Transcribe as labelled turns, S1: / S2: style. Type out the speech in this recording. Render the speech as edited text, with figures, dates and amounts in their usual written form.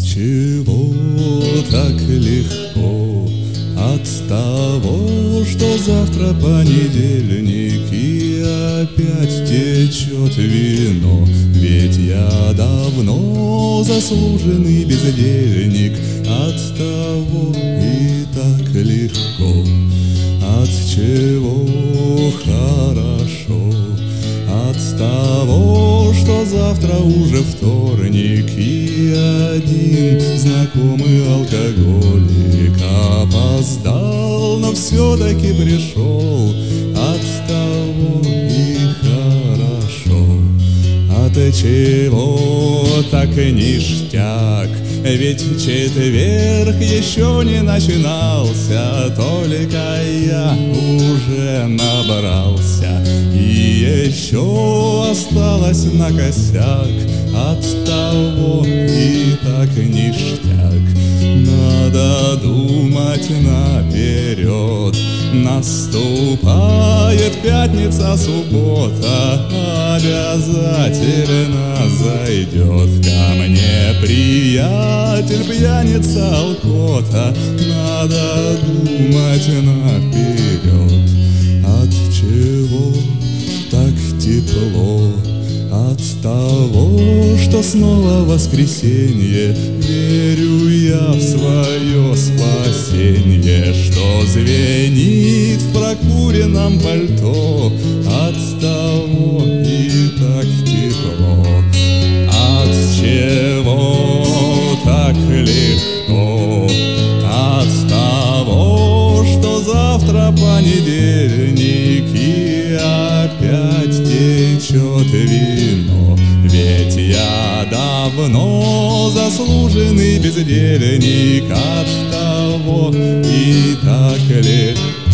S1: чего так легко? От того, что завтра понедельник и опять течет вино. Ведь я давно заслуженный бездельник, от того и так легко. От чего хорошо? От того, что завтра уже вторник, и один знакомый алкоголик опоздал, но все-таки пришел. От того и хорошо. От чего так ништяк? Ведь четверг еще не начинался, только я уже набрался, и еще осталось на косяк. От того и так ништяк. Надо думать наперед. Наступает пятница, суббота, обязательно зайдет ко мне приятель, пьяница алкота. Надо думать наперед. От чего так тепло? От того, что снова воскресенье, верю я в свое спасенье, что звенит в прокуренном пальто. От того и так тепло. От чего так легко? От того, что завтра понедельник и опять течет вино. Ведь я давно заслуженный бездельник, от того и так легко.